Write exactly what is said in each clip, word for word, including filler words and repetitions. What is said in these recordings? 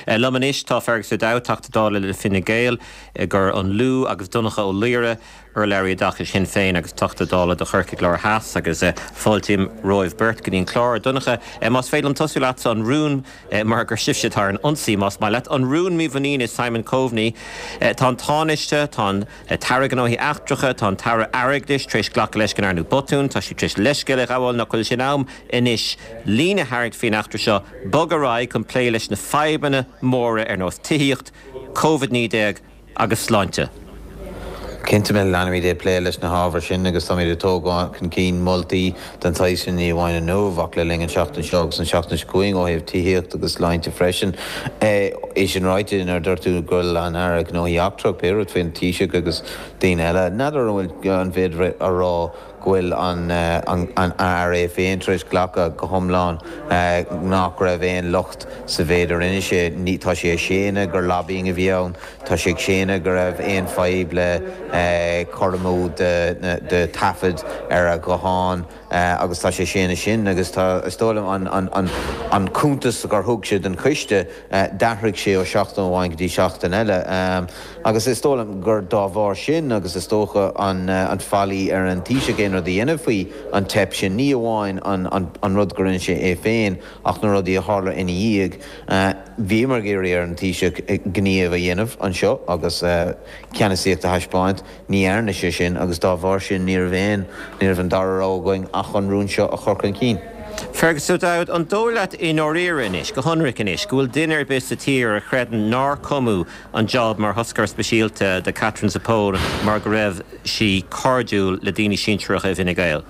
Lamanis tá fergus a dáteachta dála le Fine Gael gur an lú agus dunacha ó líre ar leirí dacha sin féin agus tuachta dála do churcic leir heas agus fáiltíim roimh bert go dtíon chlár dunacha más féil an tosú leat an rún mar gur sibse tar an ionsaí más má leat an rún mí bhanín is Simon Coveney tá táneiste tá tara gan óhí achtracha tá tara airigdis tréis ghlacha leis gan arnú botún tá si tréis leisce le gháil nach chuil sin am inis lína hairigt fin achtra seo bogarráid chun plé leis na feibanna móra ar nós tíocht COVID nídéag agus sláinte. Cinnte me leanamí dé plé leis na hábhar sin agus tá iad tógáin chun cín moltaí den taisin ní bhhaine nómhach le lingan seachtain seogus an seachtain cuing ó hebh tííocht agus láinte freisin. É sin ráite ar dúirtú goil an airag nó íachtrach péad faoin tíise agus daon eile. Nadidir bhfuil an bhéad ará gwil an uh, an an R A féin tris glacha go homláin uh, nach raibh éon lucht sa bhéidir ine sé ní tá sé séna gur lobbying a bhíann tá sé séna gur raibh éon fáib le uh, chormú de, de tafid ar a goháin uh, agus tá sé séna sin agus tá stólam an an an an cúntas gur thug siad an chuiste uh, dathraigh sé ó seachtain bháin go dtí seachtain eile um, agus is stólam gur dá bhar sin agus is tócha an uh, an fallí ar an tíise géin or the enemy an tep sin ní amháin an an an rud gorin sé é féin ach na rudí a hála ina díag bhí mar géirí ar an tíise gníomh a dhéanamh an seo agus ceanna síocht a haispáint ní airne sé sin agus dá bhar sin níor bhéin níor an darrá going ach an rún seo a chorcan cín. Fergus so dáid an dólaat in oríris go honricanis gohfuil duine bis a tír a chredan ná comú an job mar hoscar speisialta de Catherine Zapone mar go raibh si cardúil le daoine sinseach a Fine Gael.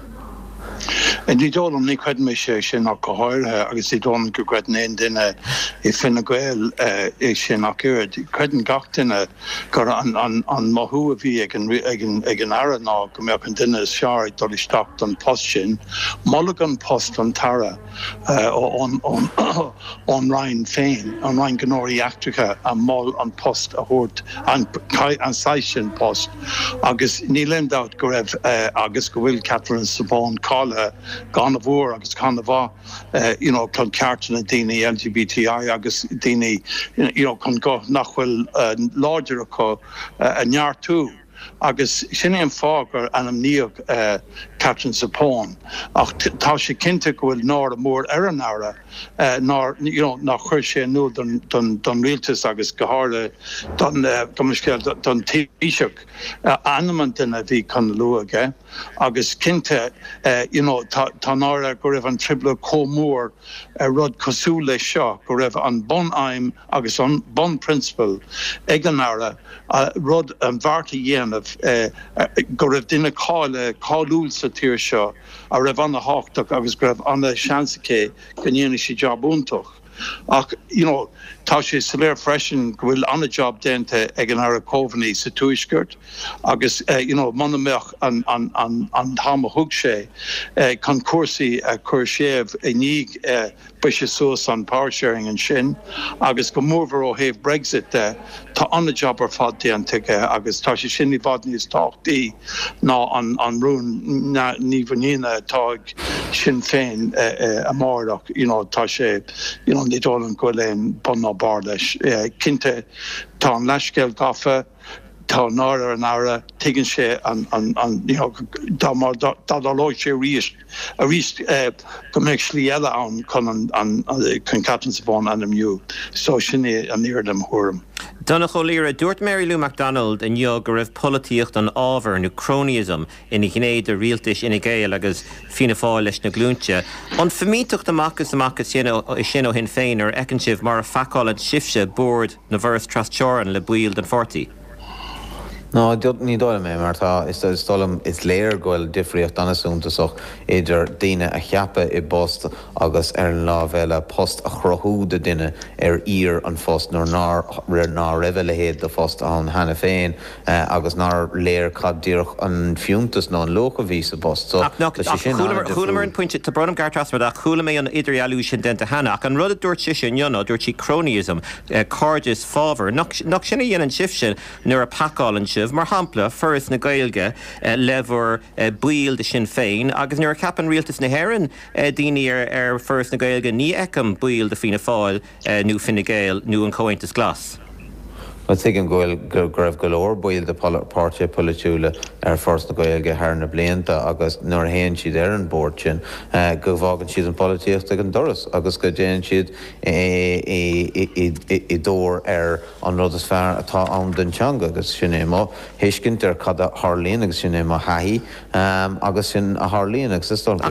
En die dólam ní chuid me sé sin nach go háirthe agus í dólam go chuid éon duine i Fine Gael é sin nach cuid. Chuidan gach duine gur an an an mothú a bhí ag an ag an aire ná go mbeadh an duine seair dul isteach an post sin, mulligan post an tara ón ón ón Ryan féin, an Ryan gnóirí eachtracha a moll an post a thuirt an an saisisin post agus ní limdát go raibh agus go bhfuil Catherine Zapone cála gan a bhór agus gan a bhá you know chun ceartna daoine L G B T I agus daoine you know chun go nach bhfuil láidir acu a neart tú agus sin éon fágur an am níoch uh, Catherine Zapone ach tá sé cinnte go bhfuil ná a mór ar an ára uh, ná you know nach chuir sé nó don don don rialtas agus go hála don don miscéil don tíiseach anamantine a bhí chun luaige agus cinnte uh, you know tá tá nára go raibh an tribble comór uh, rud cosú lei seo go raibh an bon aim agus an bon principal ag an ára uh, rud an bharrta dhéanamh Uh, uh, go raibh duine cáile cáúil sa tíir seo a raibh anna háchtach agus go raibh anna seansacé go dhéanana sí jobúntaach. Ach, you know, tá sé sa léir freisin go bhfuil anna job déanta ag an aire Coveney sa túisgurt agus uh, you know, manna meach an an an an táma thug sé uh, chun cuasaí a chur séamh a níg uh, buise suas an power sharing an sin agus go mórmhar ó héh Brexit de tá anna job ar fad déantaige agus tá sé sin ní bhd níos táchtaí ná an an rún ní bhanína tá sin féin uh, uh, a márach you know, tá sé you know, ní dólan go léon bon ná bar leis cinnte tá an leiscéil gafa tá nára an ára tuigann sé an an an you know dá mar dá láid sé ríist a ríist go méid slí eile ann chun an an chun Catherine Zapone an miú so sin é an níir dem thuairm. Donna Cholíra, dúirt Mary Lou MacDonald in jog go raibh políocht an ábhar nó cronyism ina gnéad a rialtais ina Gael agus fina fáil leis na glúnte. An femítocht amachchas amachchas sin ó hin féin ar ecan sibh mar a facáil an sibse board na bhras trasteáin le buil den forty. No, ní dóla mé mar tá is stolam is léir goil difriocht anasúntaach idir daine a cheappa i bost agus ar an lábhéile post a chrothú de duine ar ír an fost nó ná ná raibh le héad de fost an hena féin agus ná léir cadíoch an fiúntas ná an locha ví a bost. So chulamar an pointe tá brodam gartras mar a chula mé an idir ealú sin denta hena ach an rud a dúirt si sin yonno dúirt sí cronyism cardis fábhar nach sinna dhéanaan sibh sin nuair a pacáil an sibh initiative mar hampla first na Gaeilge uh, lever uh, buil de Sinn Féin agus nuair capan rialtas na Héireann uh, daoine ar ar first na Gaeilge ní eicem buil de Fianna Fáil uh, nó Fine Gael nó an Comhaontas Glas. Well, thinking go go grab galore boil the party politula ar first na Gaeilge har na blianta agus nor hen she there on board chin uh, go vagan she's in politics to gan Doris agus go den she'd e e e door er on rodas far atá on den changa agus sinema hishkin der kada Harleen agus sinema hahi um agus in a Harleen exists on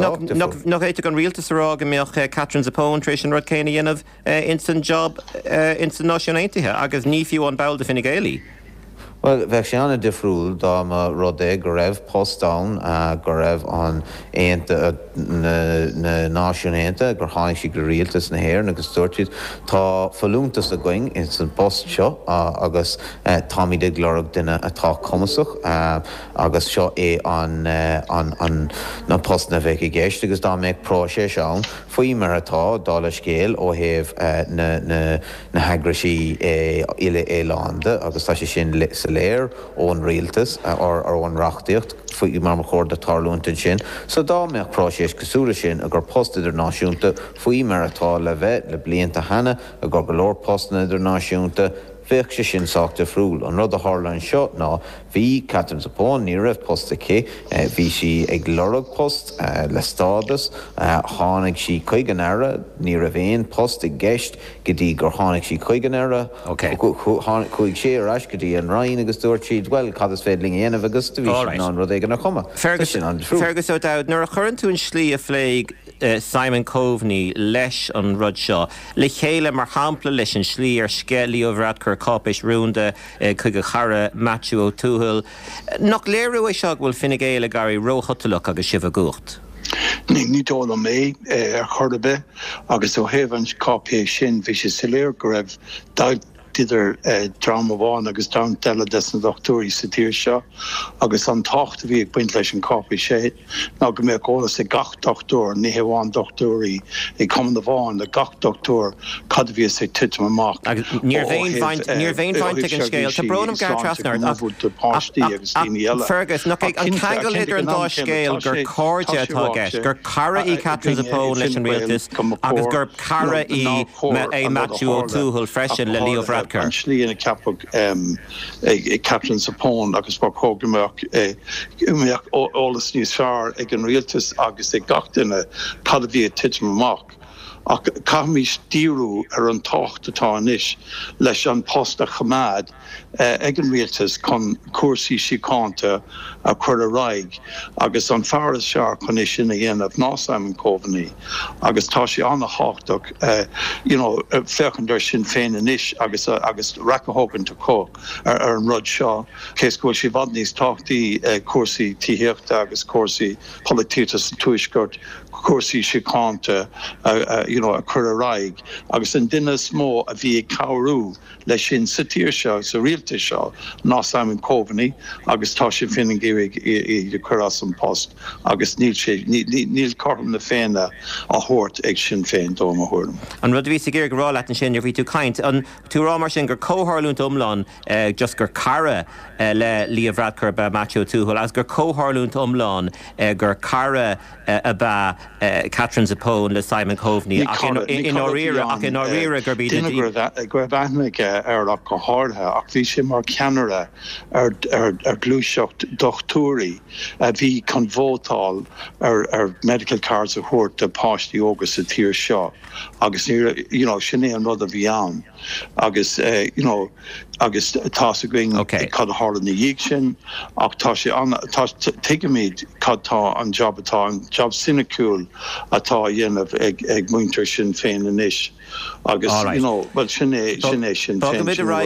no hate gan realtas rag meoch Catherine Zapone Trish Rod Kenny of instant job instant nationality agus ní fiú an bail de Fine Gael. Well, Vexiana difriúil dá ma rodé go raibh post down uh, go raibh an éanta na náisiúnta gur tháinig sí go rialtas na Héireann agus dúirtíad tá fallúntas a going in san post seo uh, agus uh, Tommy de glorach duine atá cumasach uh, agus seo é an, uh, an, an na post na bheith i gceist agus dá méid próise seán faoi mar atá dá le scéal ó thaobh uh, na, na, na heagraisí uh, ile Éilande agus tá sé sin léir ón rialtas ar ón reachtaíocht faoi mar mar chóir de tarlúnta sin. So dá meach próiséis cosúla sin a gur post idirnáisiúnta faoi mar atá le bheith le blianta hana a gur go leor post idirnáisiúnta bheith sé sin sáachta friúil. An rud a Harlan seo ná bhí Catherine Zapone ní raibh posta cé, bhí si ag lorag post le stádas, tháinig si chuigean aire, ní raibh éon post ag gceist go dtí gur tháinig si chuigean aire, chuig sé ar eis go dtí an rainn agus dúirt siad well cad is féidling aanamh agus do bhí sin an rud ag an chuma. Fergus ó dad, nuair a churann tú an slí a phléig Simon Coveney leis an rud seo, le chéile mar hampla leis an slí ar scéalaí ó bhreadchar cápais rúnda chuig a chara Matthew O'Toole. Nach léirú é seag bhfuil Fine Gael a garí róchatalach agus sibh a gúcht. Ní ní dóla mé ar chuirbe agus ó héhann cápéis sin bhí sé siléir go raibh tiidir drama bháin agus dá deile des na doctóí sa tíir seo agus an tácht bhí ag buint leis an cápa sé ná go mé ólas i gach doctor ní bháin doctóí i cum na bháin le gach doctor cad bhí sé tiit amach. Níor bhéin níor bhéin bhaint ag an scéal Tá brónam gar trasnart Fergus nach ag an tangal idir an dá scéal gur cóide atá gceist gur cara í Catherine Zapone leis an rialtas agus gur cara í é Matthew O'Toole freisin le Leo Varadkar. An slí in a capag um, a Catherine Zapone agus bar cógamach umeach ólas níos fearr ag an rialtas agus ag gachtainna cad bhí tiit amach. Ach caithmí stíorú ar an tácht atá inis leis an post a chamad uh, ag an rialtas chun cuasaí síocánta a chur a raig agus an fearras sear chun é sin a dhéanamh ná Simon Coveney agus tá sé anna háchtach uh, you know, fechandir Sinn Féin inis agus uh, agus rachathógann tú có ar, ar an rud seo cés go bhfuil sé bhd níos táchtaí uh, cuasaí tíochta agus cuasaí polititas tuaisgurt cuasaí síocánta uh, uh, you know, a chur a raig agus an duine smó a bhí cabhrú leis sin sa tíir seo sa rialtas seo ná Simon Coveney agus tá sé fin géig i de churas an post agus níl sé níl carm na féine a thuirt ag Sinn Féin dó a thuirm. An rud bhí sa géir go rá leat an sin ar bhí tú caint an tú rá mar sin gur cóthárlúnt umlán just gur cara le Leo Varadkar ba Matthew O'Toole as gur cóthárlúnt umlán gur cara a ba Catherine Zapone le Simon Coveney ach in áíire ach in áíire gur bíd gur bheithnig ar ach go háthe ach bhí sé mar ceanara ar ar glúiseocht dochtúirí a bhí chun vótáil ar ar medical cards a thuirt de páistí ógus sa tíir seo agus you know sin é an rud a bhí ann agus uh, you know agus tá sa going cad a hála na dhéag sin ach tá sé an tá tuigeméid cad tá an job atá an job sinecúil atá dhéanamh ag ag muintir Sinn Féin inis agus you know well sinné sinné Sinn Féin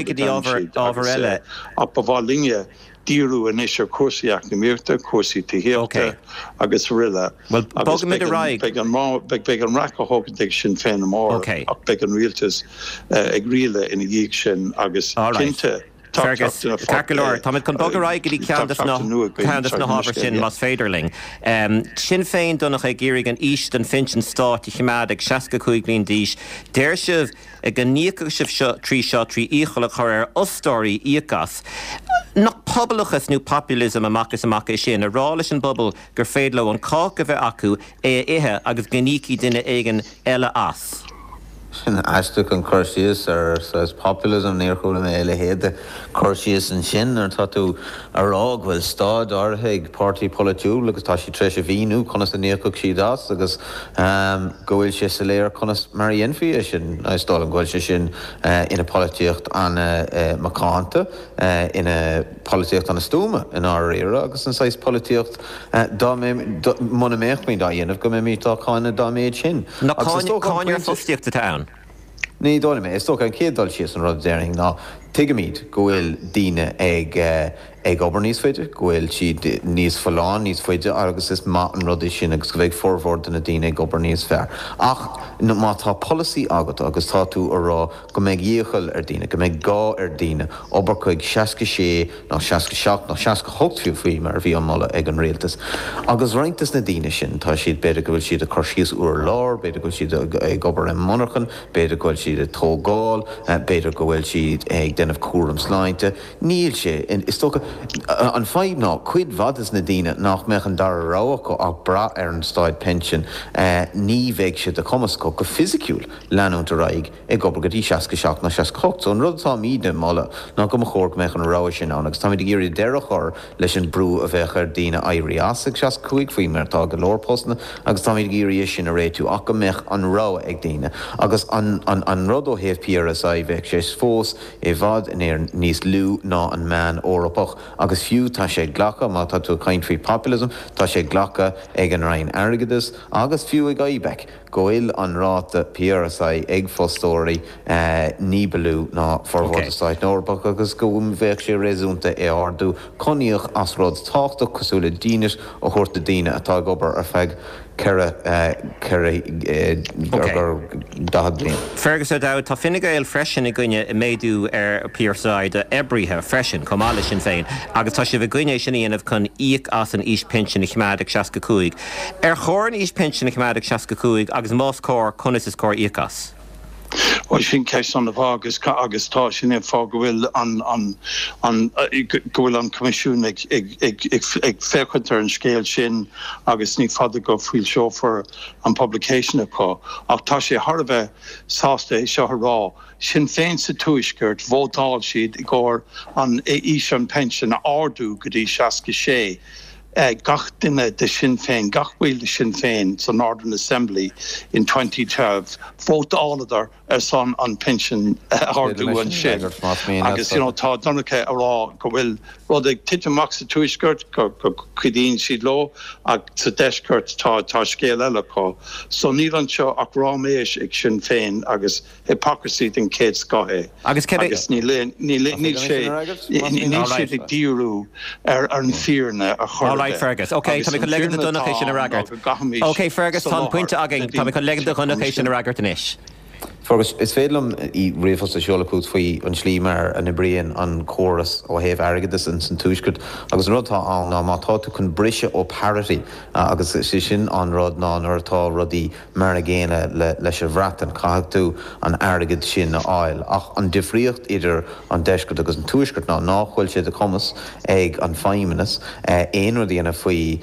ábhar ach ba bhá linge díú in is ar cuasaíach na míorta cuasaí tíhéalta agus riile agus be an racha ag Sinn Féin amár ach be an rialtas ag riile ina dhéag sin agus cinnte Fergus Carcolor Tá chun bogarráid go dtí ceantas na ceantas na hábhar sin mas féidirling. Sin féin donnach é géirigh an íst an finsin stáit i chiimead ag seaca chuig blin díis. Déir sibh ag an níocha sibh trí seo trí íchola chu ar ostóirí íochas. Nach poblachas nó populism amachchas amach é sin, a rá leis an bubble gur féad le an cá go bheith acu é ithe agus gníí duine éigen eile as. Sin aisteach an chuirsíos ar says populism níor chuúla mé eile héad chuirsíos an sin ar tá tú arrág bhfuil stáid ortha ag pártaí politiúil agus tá sí treis a bhíú chunas a níochaach siad as agus go bhfuil sé sa léir chunas mar dhéonfaí sin áistá an ghfuil sé sin ina políocht an macánta ina políocht an stúma in áíire agus an sais políocht muna méocht mí dá dhéanamh go mé mítá cháinna dá méid sin. Na cáinir fostíocht a town. Ní dóla mé, is tó an céaddal sios an rud déing ná tuigemíid go bhfuil daoine ag ag obair níos faide, go bhfuil siad níos foláin níos faide agus is má an rud sin agus go bheith forhór na daoine ag obair níos fearr. Ach má tá policy agat agus tá tú arrá go méid dhéochail ar daoine, go méid gá ar daoine obair chuig seaca sé ná seaca seach ná seaca hocht fiú faoi mar bhí an mala ag an réaltas. Agus roiintas na daoine sin tá siad beidir go bhfuil siad a chuirsíos uair lár, beidir go siad ag obair an monarchan, beidir go bhfuil siad a tógáil, beidir go bhfuil siad ag denmh cuaram sláinte. Níl sé is tó an fáid ná cuid bhadas na daoine nach meach an dar ráach go ach bra ar an stáid pension ní bheidh siad a chumascó go fisiciúil leanúnta raig ag obair go dtí seaca seach na seaca hocht. So an rud tá míide mala ná go chóir meach an rá sin an agus tá mí géirí deire chur leis an brú a bheith ar daoine éirí asach seaca chuig faoi martá go lórpóstna agus tá mí géirí sin a réitú ach go meach an rá ag daoine agus an an rud ó héh P R S I bheith sé fós é bhd in éir níos lú ná an meán órappach agus fiú tá sé ghlacha má tá tú caint faoi populism, tá sé ghlacha ag an raon airgeadas agus fiú ag aibec go bhfuil an ráta P R S I ag fóstóirí ní bealú ná forhórtaáid nórbach agus go bheith sé réúnta é ardú coníoch as rud táchtach cosúla daoine ó chuirta daoine atá gobar ar feig Cera dahaglín. Fergus a dá tá finnig éil freisin i gcuine i méadú ar P R S I de ebrithe freisin comála sin féin, agus tá si bh gcuine sin íanamh chun íoc as an ís pension i chiimead seaca cúig. Ar chóir an ís pension i chiimead seaca cúig agus más cór chunas is cór íocas. Well, sin ceis an bhágus agus tá sin é fá go bhfuil an an an go bhfuil an comisiún ag ag ag féchuintear an scéal sin agus ní fada go bhfuil seo for an publication aá. Ach tá sé thar bheith sásta é seo rá. Sin féin sa túisgurt bhótáil siad i gcóir an ís an pension a ardú go dtí seaca sé. Uh, gach duine de Sinn Féin, gach bhfuil de Sinn Féin sa Northern Assembly in twenty twelve, vote all of their uh, son on pension uh, ardú an sin. Agus, you know, tá donnacha ará go bhfuil rud ag tiite amach sa túisgurt go cuidíonn siad lo ag sa deisgurt tá tá scéal eile có. So níl an seo ach rá méis ag Sinn Féin agus hypocrisy den céad scothe. Agus agus níl níl sé níl sé ag díorú ar an fearna a chur. Right, Fergus. Okay, tá mi chun legan do donnacha a ragart. Okay, Fergus, tá pointe agin, tá mi chun legan do donnacha a ragart in ish. Fergus, is féadlam í riomhos a seolacút faoi an slí mar an ibrion an chóras ó héamh airgeadas an san túisgurt, agus an rud tá an ná má tá tú chun brise ó parity agus sé sin an rud ná nuair tá rudaí mar a ggéine leis a bhreat an caithh tú an airgead sin na áil. Ach an difriocht idir an deisgurt agus an túisgurt ná nachhfuil sé de commas ag an feimimenas éon rudaíana faoi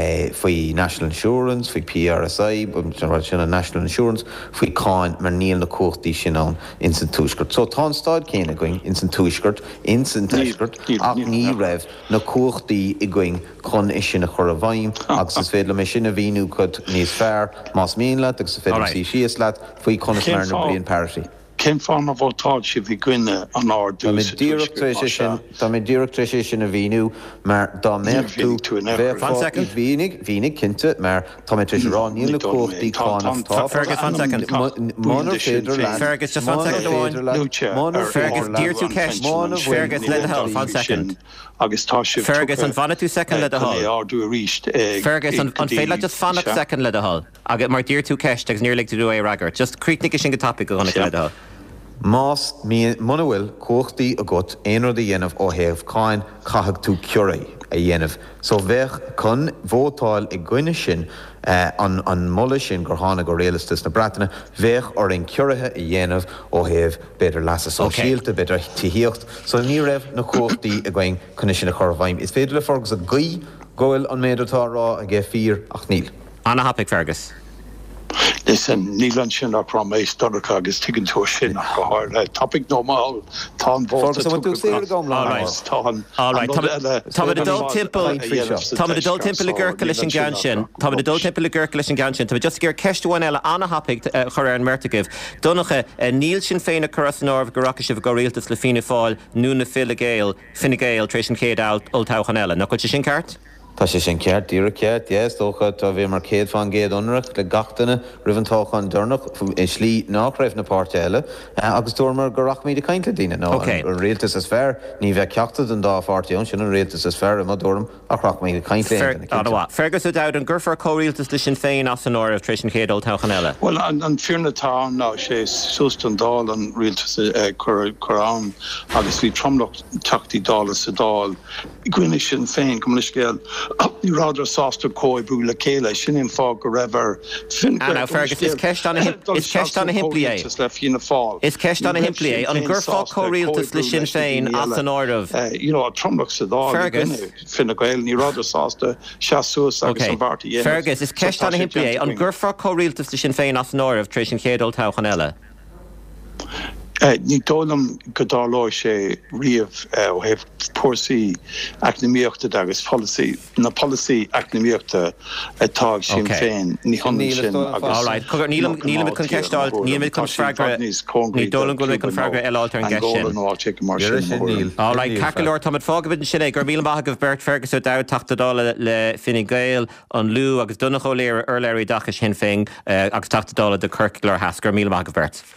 faoi National Insurance, faoi P R S I, sin National Insurance, faoi cáin mar níl na cuachtaí sin an in san túisgurt. So tá an stáid céine going in san túisgurt, in san teisgurt, ach ní raibh na cuachtaí i going chun is sin a chur a bhaim, agus is féadla mé sin a bhíú chud níos fearr, más míon leat, agus is féadla sí síos leat, faoi conas mar na blion parity. Cén fána bhótáil si bhí gcuine an ardú. Tá mé díreachtaréis sin a bhíú mar dá méchtú bheith bhínig bhínig cinnte mar tá mé tuis rá níl na cuachtaí cána tá. Fergus, one second. Mánar féidir leat. Fergus, just one second. Mánar Fergus, dear to cash. Fergus, let the hell, one second. Agus tá si Fergus, an fanna two second let the hall. Ardú a ríist. Fergus, an féile just fanna second let the hall. Agus mar dear to cash, tegus nearly to do a ragart. Just creek sin go topic go gonna let the hall. Más Manuel Cochti a got Einer the Yenov or have kind Kahak to Curie a Yenov. So ver con votal a Guinishin on on Mullishin Gorhana Gorealistus na Bratana, ver or in Cureha a Yenov or have better lasses so shield to better Tihirt. So Nirev no Cochti a going Condition a Corvaim. Is Fedler Forgs a Gui goal on Medotara a get fear Achnil. Anna Hapik Fergus. Listen, Nílan sin a from a stomach agus tigan to sin a hard topic normal Tom Forgus what do say go All right. All right. Tom the Dol Temple Tom the Dol Temple Gerkalish and Ganshin Tom the Dol Temple Gerkalish and Ganshin to just get Kesh one Ella Anna Hapik Choran Mertigiv Donacha Neil Sinn Féin Curasnor Gorakish of Goriltas Lefina Fall Nuna Filigale Finigale Tration Cade out Old Tauchanella no coach sin cart Tá sé sin ceart díra ceart, yes, dócha tá bhí mar céad fan géad onrach le gachtainna rivantácha an dúrnach i slí nach raibh na páirte eile agus dúrmar go rach míad a cainte daine ná an réaltas is fearr ní bheith ceachta an dá fáirteón sin an réaltas is fearr a dúrm ach rach míad a cainte Fergus a dad an gurfar córéaltas le Sinn Féin as an áir tréis an céad Old Tauchan eile Well an fearna tá ná sé súst an dál an réaltas chorán agus bhí tromlach tachtaí dála sa dál Gwynne Sinn Féin go le scéal Ní ráidir sásta cóid brú le céile sin in fá go raibh Anna Fergus is ceist anna is ceist anna himplí é Is ceist anna himplí é an gurfá córéaltas le Sinn Féin as an áireamh You know a tromlach sa dá finna gail ní ráidir sásta seaús agus an bharta dhéanamh Fergus is ceist anna himplí é an gurfá córéaltas le Sinn Féin as an áireamh tréis an céad Old Tauchan eile Ní dólam go dá láir sé riamh ó heh pósaí eacnamaíochta agus policy na policy eacnamaíochta atá Sinn Féin ní honnaí sin agus Nílam nílam chun ceistáil nílam chun freagra ní dólam go chun freagra eáiltar an gceist All right Cacalir Táid fágabh sin é gur míle maithagah Bert Fergus ó dá tatadála le Fine Gael an Lú agus duna choléir ar leirí dacha Sinn Féin agus tatadála de Kirkglar Haas gur míle maithagah Bert